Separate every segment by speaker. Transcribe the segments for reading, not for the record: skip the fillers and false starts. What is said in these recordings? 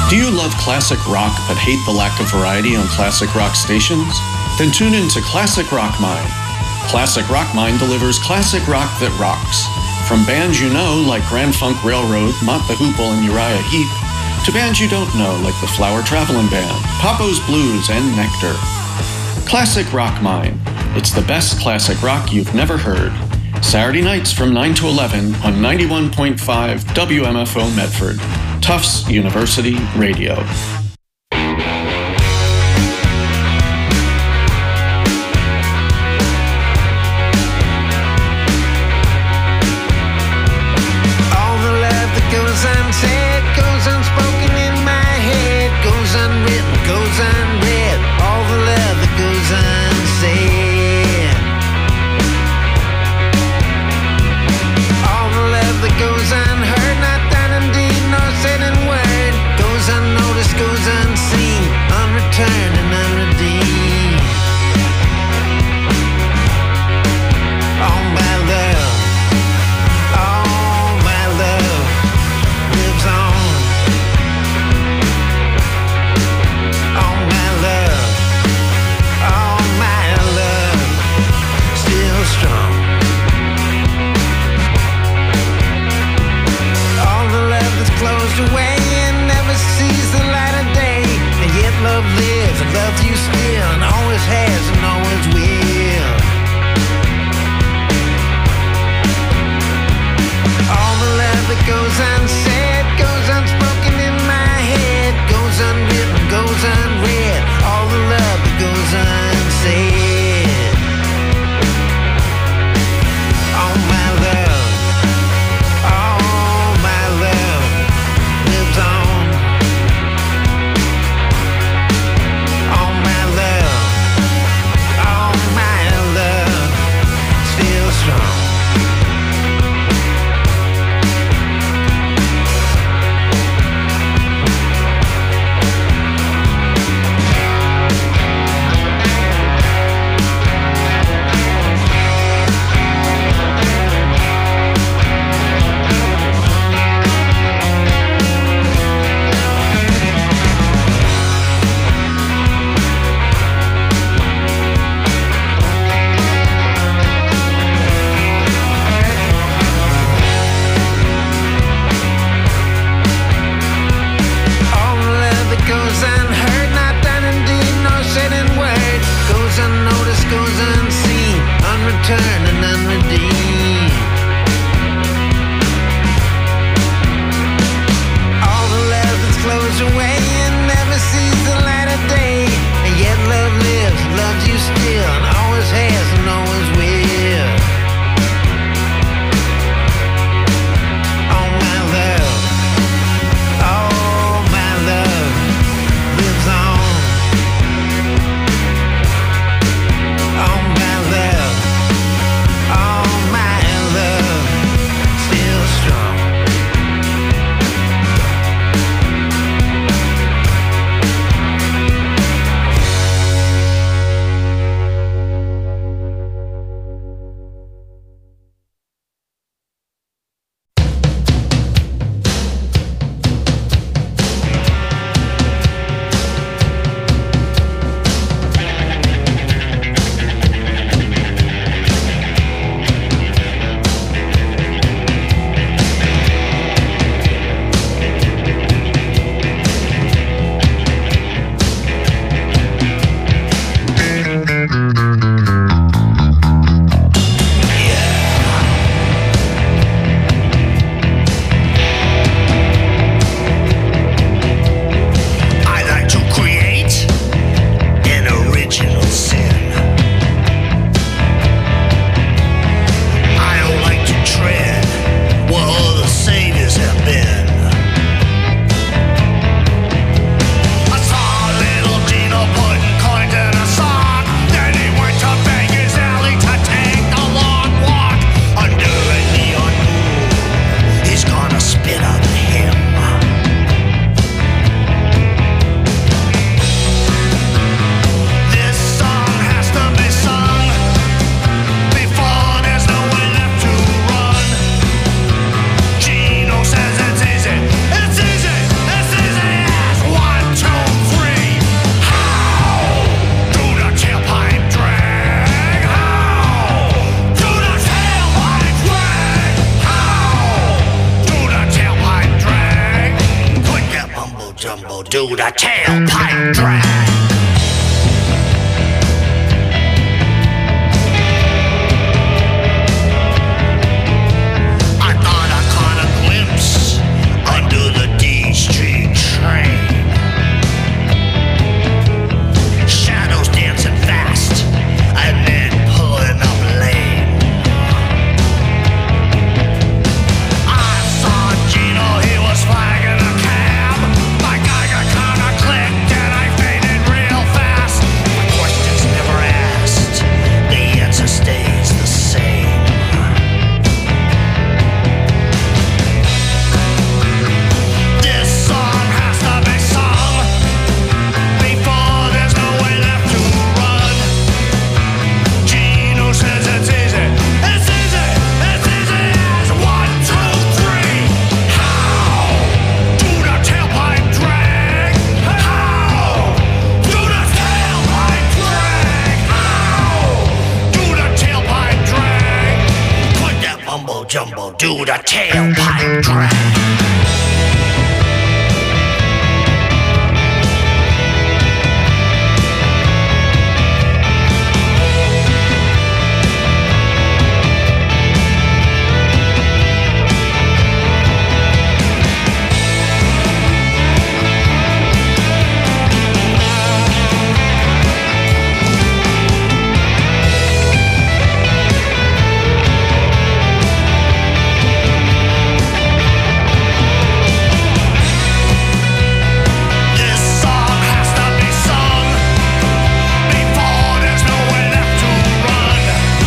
Speaker 1: Do you love classic rock but hate the lack of variety on classic rock stations? Then tune in to Classic Rock Mine. Classic Rock Mine delivers classic rock that rocks. From bands you know like Grand Funk Railroad, Mott the Hoople, and Uriah Heep, to bands you don't know like the Flower Traveling Band, Papo's Blues, and Nectar. Classic Rock Mine. It's the best classic rock you've never heard. Saturday nights from 9 to 11 on 91.5 WMFO Medford, Tufts University Radio.
Speaker 2: All the love that goes unsaid, goes unspoken in my head, goes unwritten, goes unread. All the love that goes unsaid. All the love that goes unheard, not done in deed nor said in word, goes unnoticed, goes jumbo, do the tailpipe drag. I thought I caught a glimpse under the D Street train. Shadows dancing fast and then pulling up lane. I saw Gino, he was flagging a cab. My Geiger counter clicked and I faded real fast. My questions never asked, the answer stays the same. This song has to be sung before there's no way left to run. Gino says it's easy, it's easy, it's easy as 1, 2, 3. How do the tailpipe drag? How do the tailpipe drag? How do the tailpipe drag? Put that mumbo jumbo, do the tailpipe drag. This song has to be sung before there's no way left to run.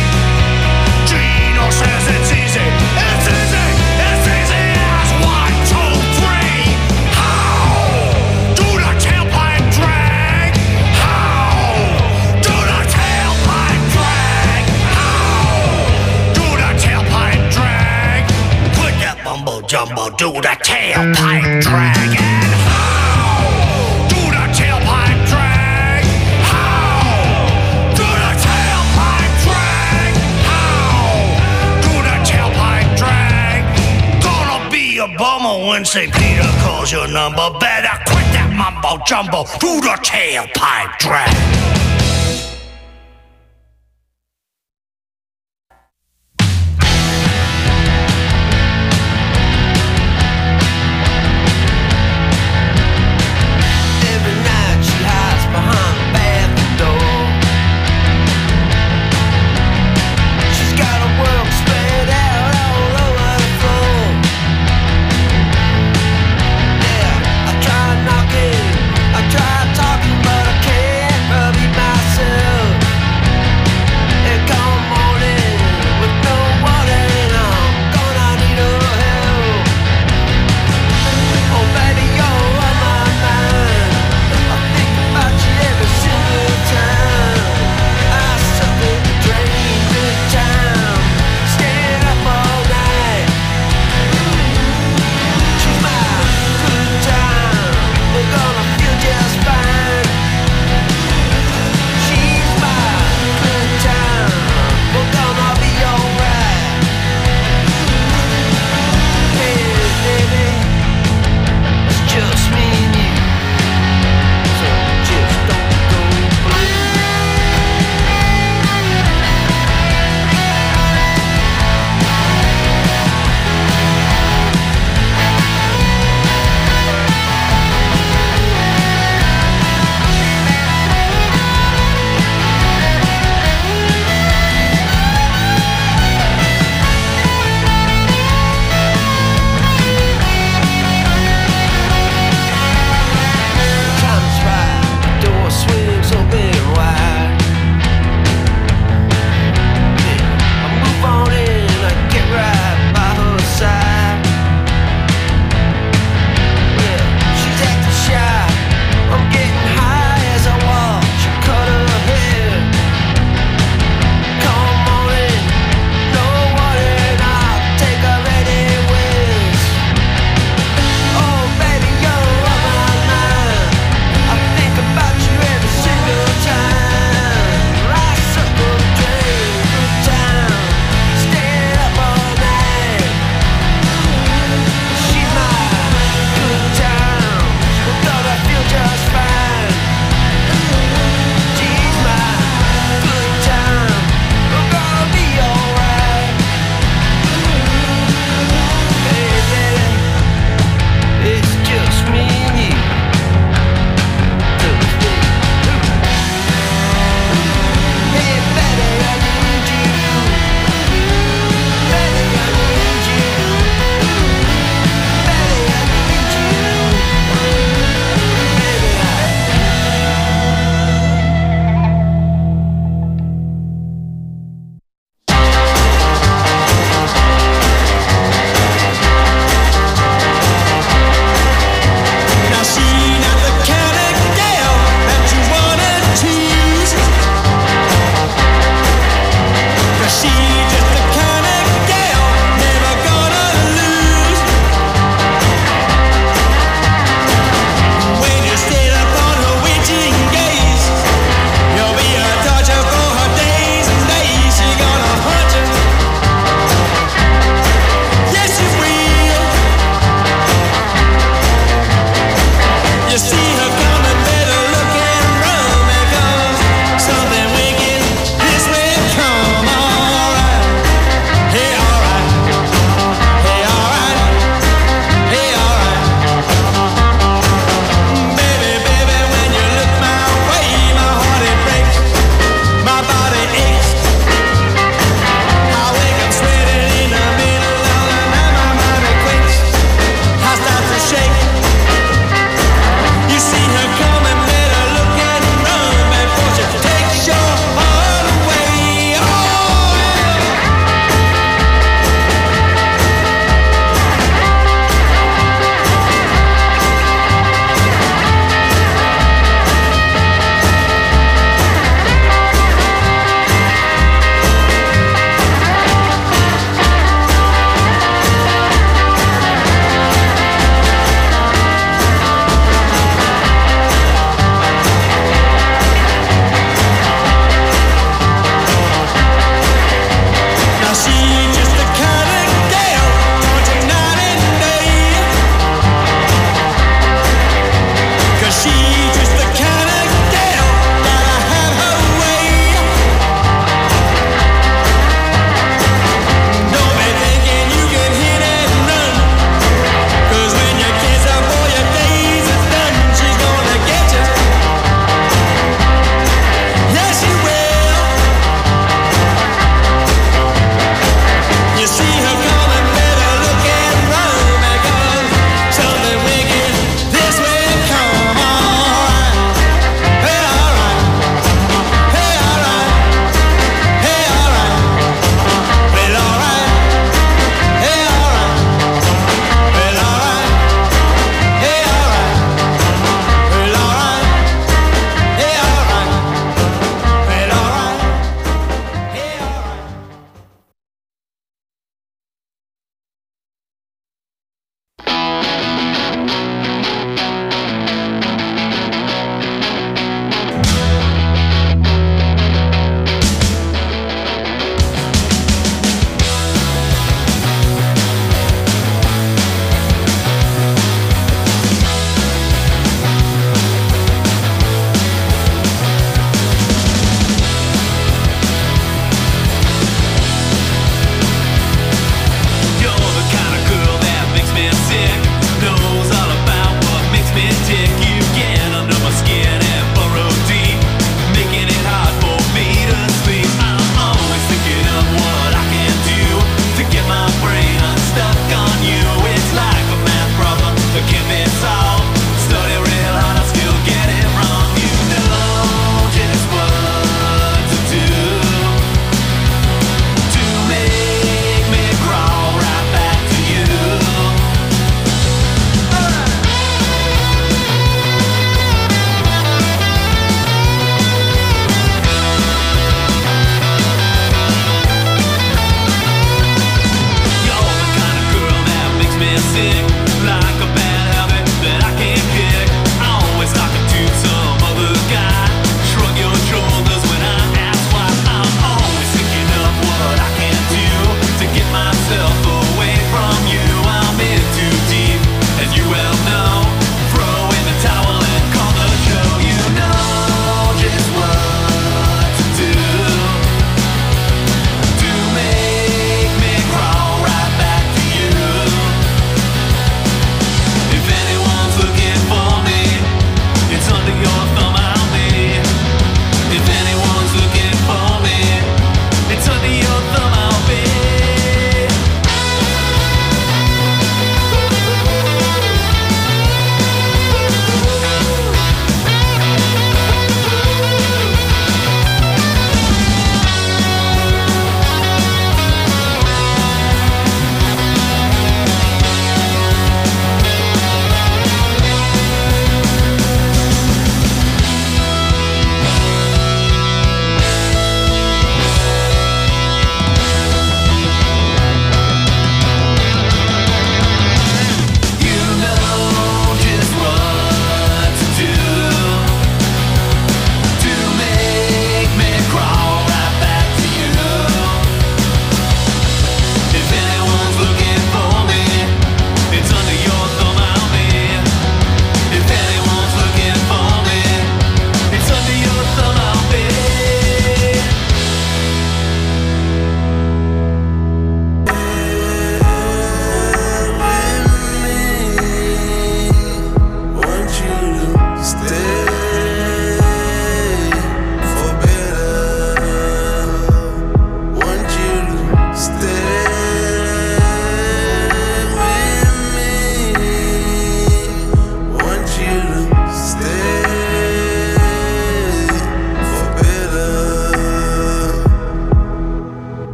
Speaker 2: Gino says it's easy, it's easy, it's easy as 1, 2, 3. How do the tailpipe drag? How do the tailpipe drag? How do the tailpipe drag? Put that mumbo jumbo, do the tailpipe drag. And how do the tailpipe drag? How do the tailpipe drag? How do the tailpipe drag? Gonna be a bummer when St. Peter calls your number. Better quit that mumbo jumbo, do the tailpipe drag. Every night she hides behind the bathroom door. She's got her work spread out all over the floor. Yeah, I tried knocking, I tried talking, but I can't rub my
Speaker 3: You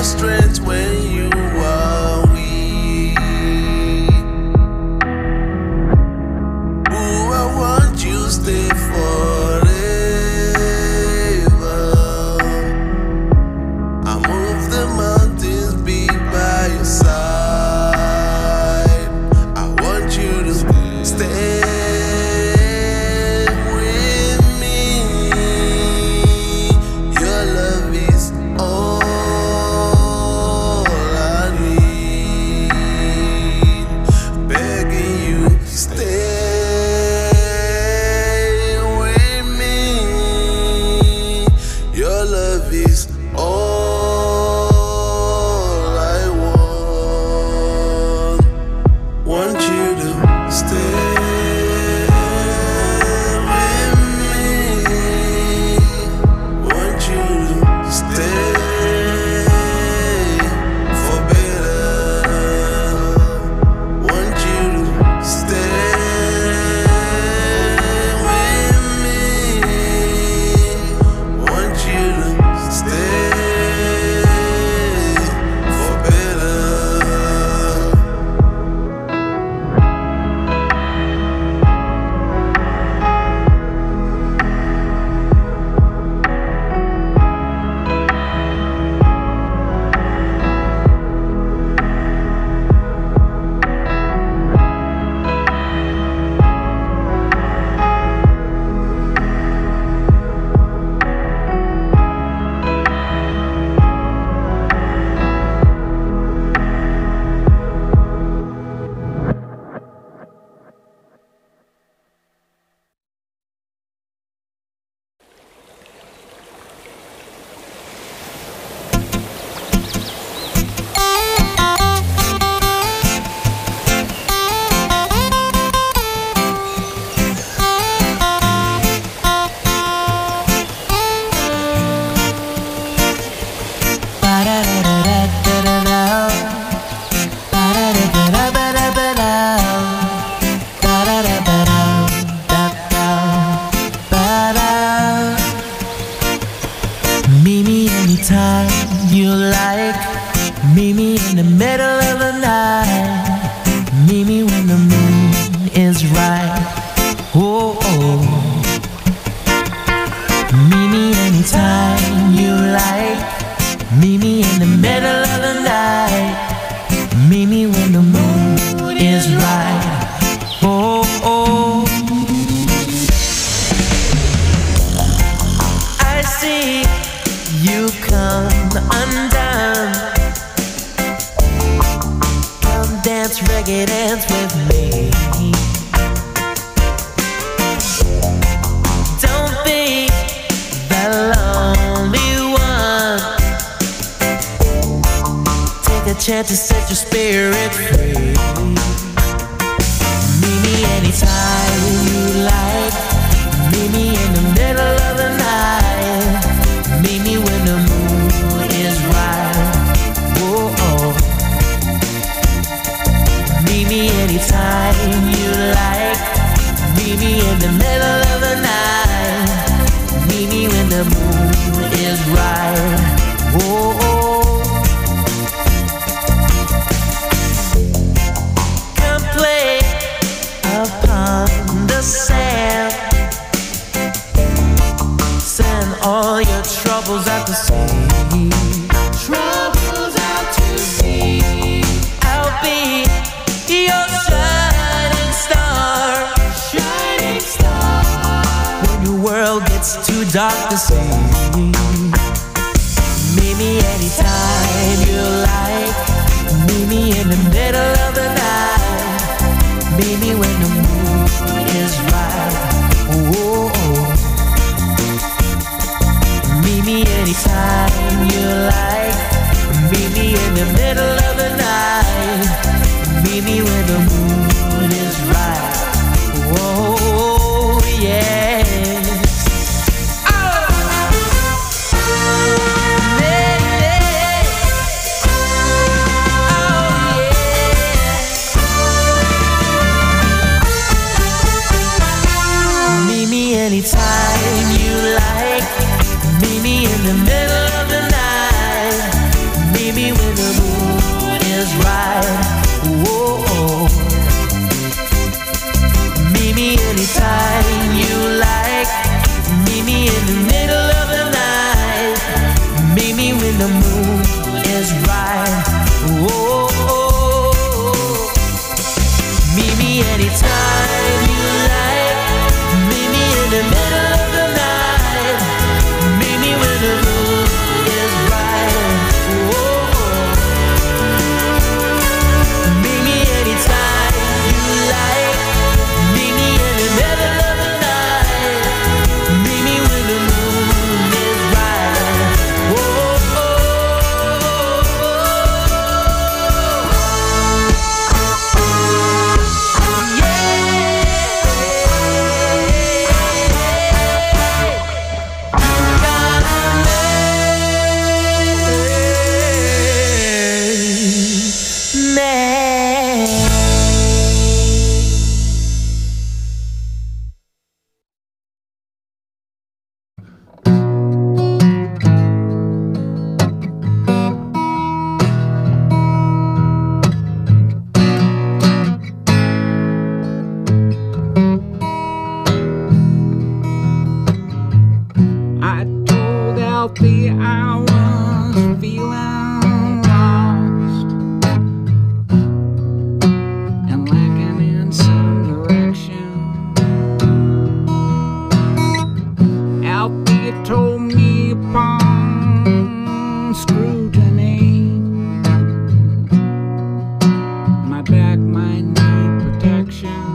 Speaker 3: strength when you are weak. Ooh, I want you to stay forever. I move the mountains, be by your side. I want you to stay.
Speaker 4: Chance to set your spirit free. Meet me anytime you like. Meet me in the middle of the night. Meet me when the moon is right. Whoa, oh. Meet me anytime you like. Meet me in the middle of the night. Meet me when the moon is right. Whoa, oh. Sand all your troubles out to sea. Troubles out to sea. I'll be your shining star. Shining star. When your world gets too dark to see. Meet me anytime you like. Meet me in the middle of the night. Meet me when the moon is right. Whoa. Meet me anytime you like. Meet me in the middle of the night. Meet me when the moon is right. Whoa, yes. Anytime you like. Meet me in the middle of the night. Meet me is right. Oh, meet me anytime you like. Meet me in the middle of the night. Meet me when the moon is right. Oh, meet me anytime you like. Meet me in the middle of the night. Meet me when the moon is right. Oh,
Speaker 5: I told Alfie I was feeling lost and lacking in some direction. Alfie told me upon scrutiny my back might need protection.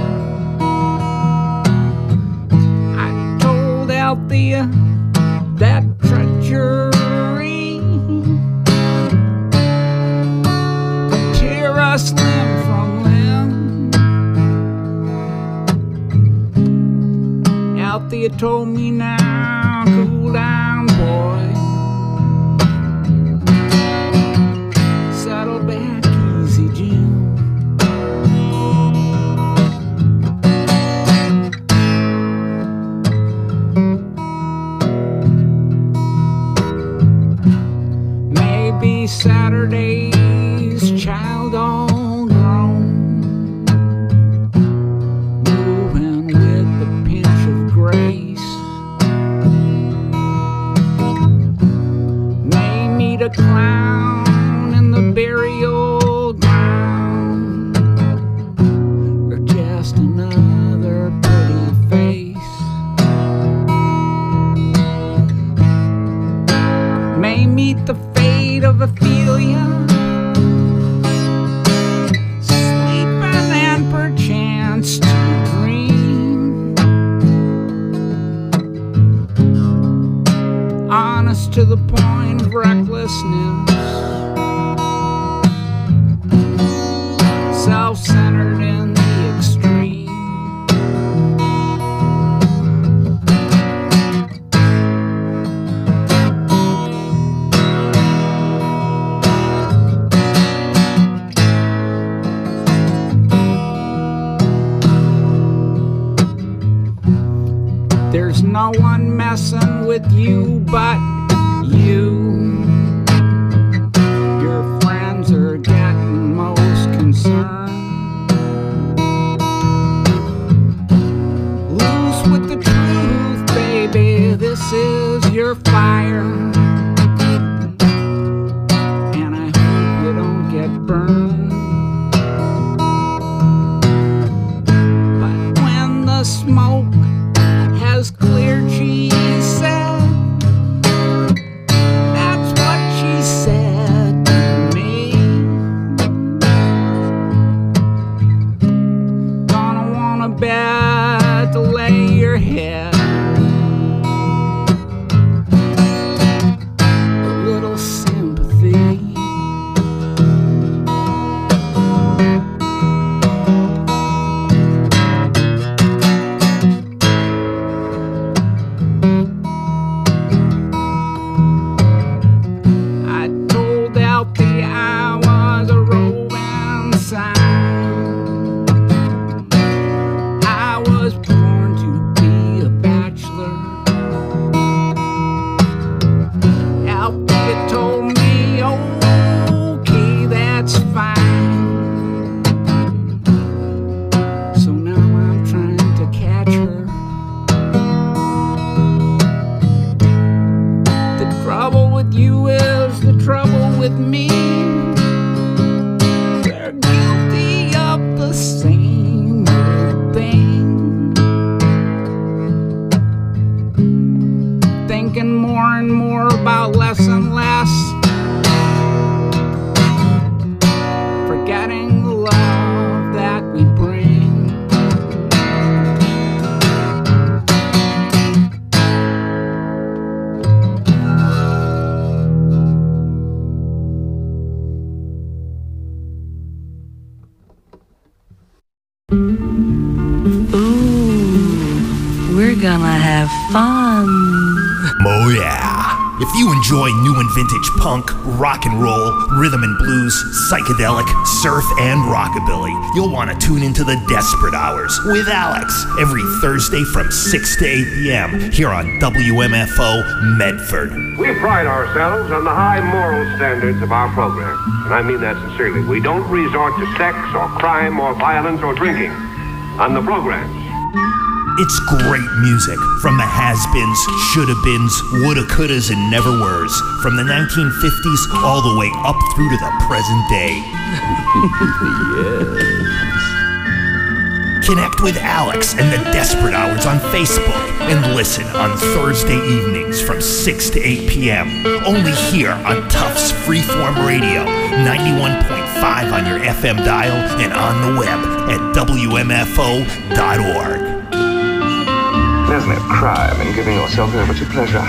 Speaker 5: I told Althea that treachery could tear us limb from limb. Althea told me now, cool down, boy. Settle back easy, Jim. Maybe Saturday's child all grown, moving with a pinch of grace. May meet a clown in the burial ground, or just another pretty face. May meet the fate of Ophelia, sleeping and perchance to dream, honest to the point of recklessness, self-centered in the extreme. There's no one messing with you but you. Your friends are getting most concerned. Loose with the truth, baby, this is your fire. And I hope you don't get burned. But when the smoke has cleared, she said, that's what she said to me. Gonna want a bed to lay your head, a little sympathy. trouble with me. They're guilty of the same thing. Thinking more and more about less and less. Forgetting the love that we bring.
Speaker 4: We're gonna have fun.
Speaker 6: Oh yeah. If you enjoy new and vintage punk, rock and roll, rhythm and blues, psychedelic, surf, and rockabilly, you'll want to tune into the Desperate Hours with Alex every Thursday from 6 to 8 p.m. here on WMFO Medford.
Speaker 7: We pride ourselves on the high moral standards of our program, and I mean that sincerely. We don't resort to sex or crime or violence or drinking on the programs.
Speaker 6: It's great music from the has-beens, shoulda-beens, woulda-couldas, and never-weres, from the 1950s all the way up through to the present day. Yes. Connect with Alex and the Desperate Hours on Facebook and listen on Thursday evenings from 6 to 8 p.m. only here on Tufts Freeform Radio, 91.5 on your FM dial and on the web at WMFO.org.
Speaker 8: There's no crime in giving yourself over to pleasure.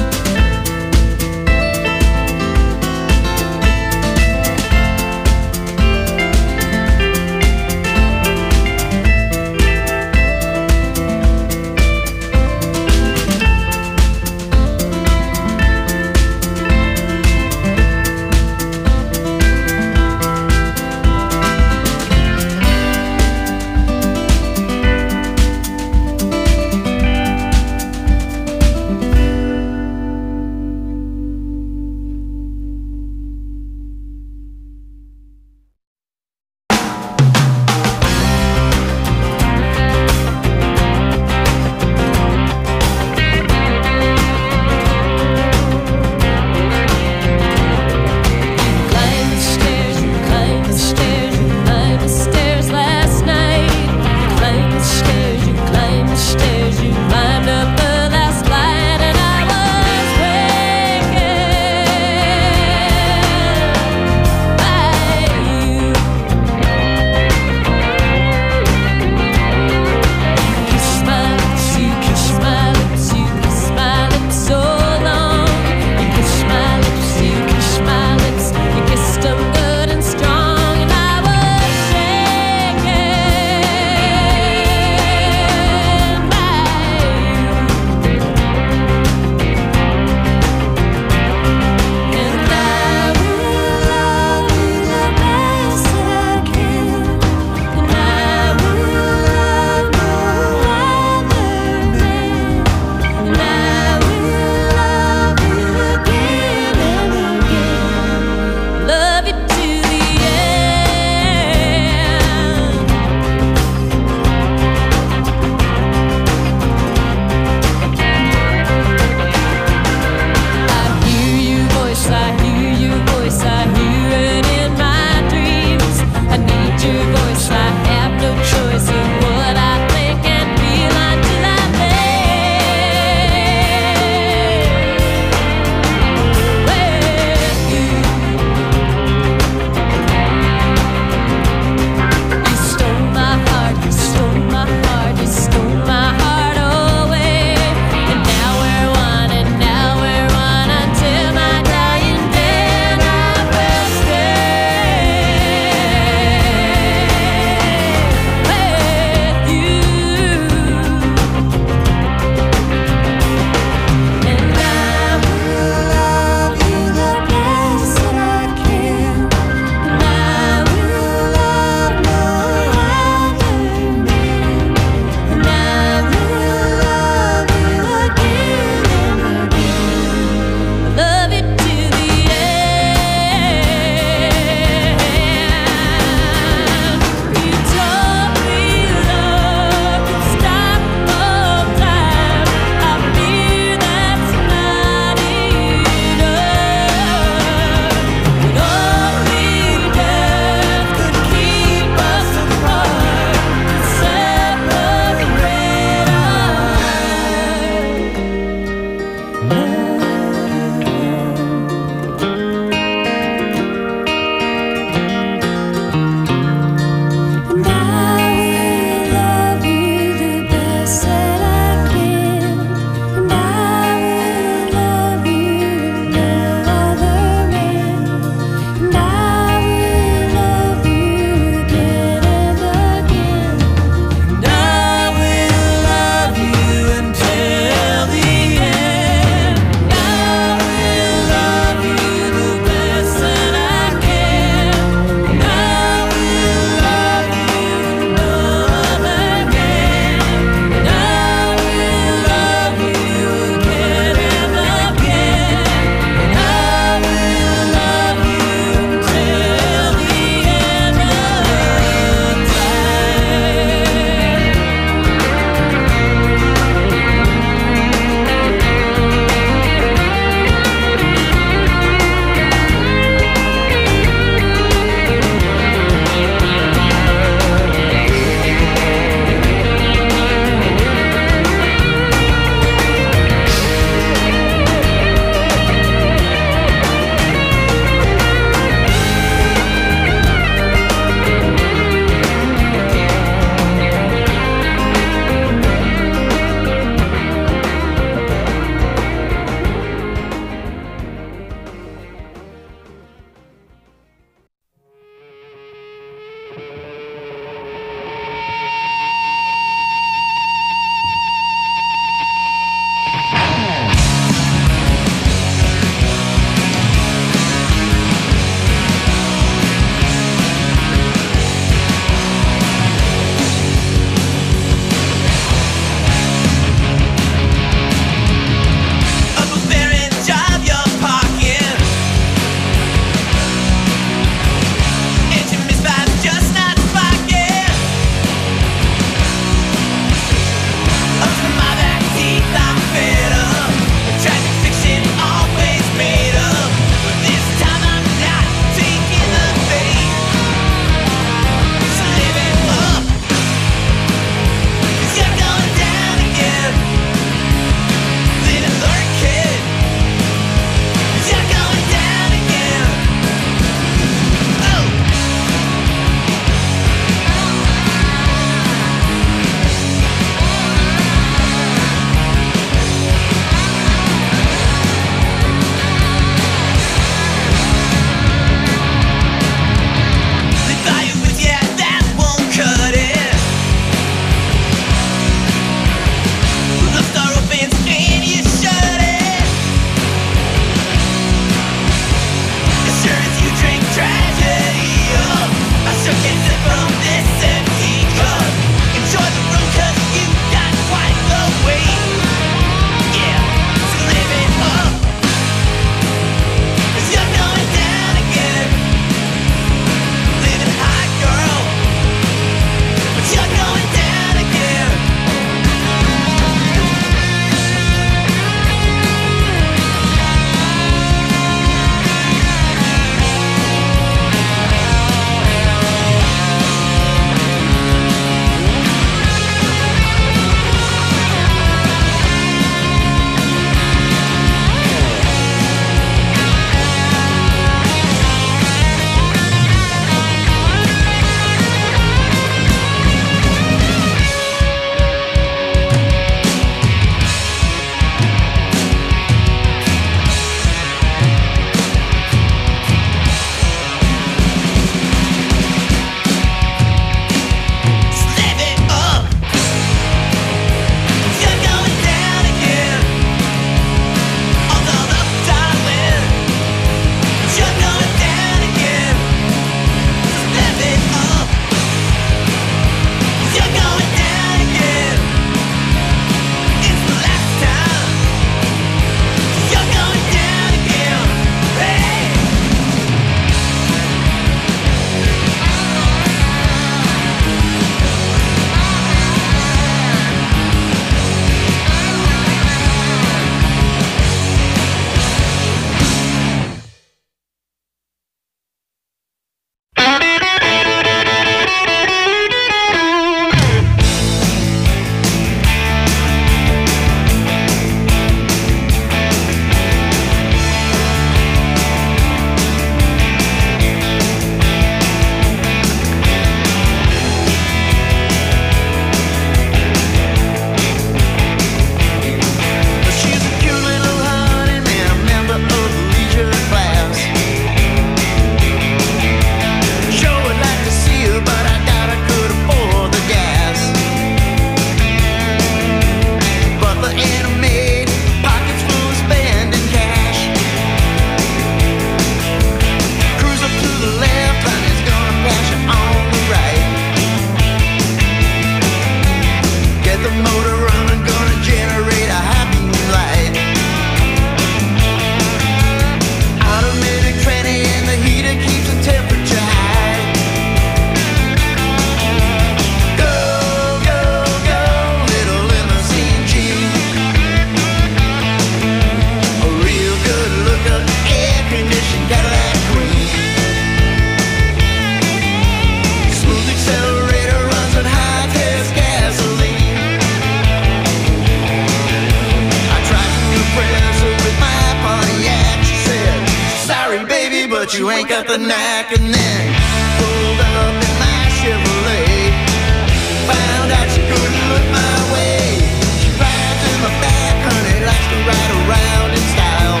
Speaker 2: you ain't got the knack. And then pulled up in my Chevrolet, found out she couldn't look my way. She rides in my back, honey, likes to ride around in style.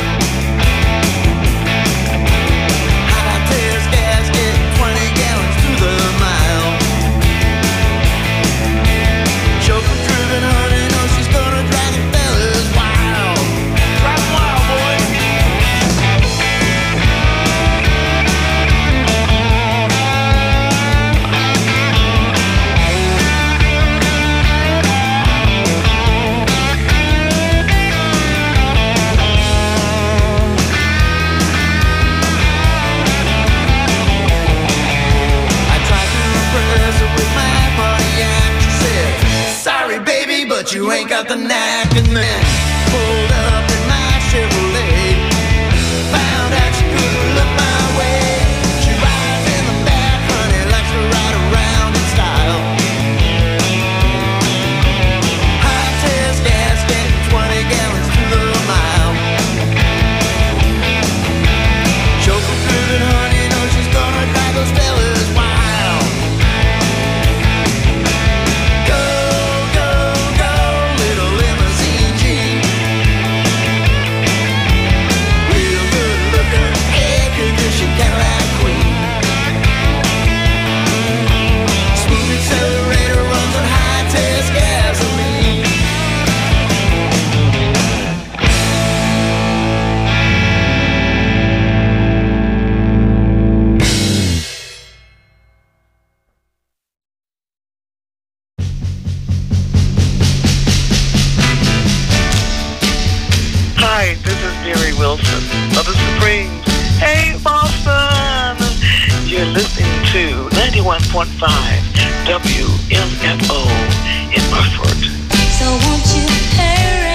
Speaker 2: High test gasket, 20 gallons to the mile. Chauffeur driven, honey, knows she's gonna drive the fellas wild. Drive 'em wild, boy. But you ain't got the knack. And then pulled up in my Chevrolet, found out she couldn't look my way. She rides in the back, honey, likes to ride around in style. High test gasket, 20 gallons to the mile. Chauffeur driven, honey, knows she's gonna drive those fellas wild.
Speaker 9: Hi, this is Mary Wilson of the Supremes. Hey, Boston! You're listening to 91.5 WMFO in Burford.
Speaker 10: So won't you hurry?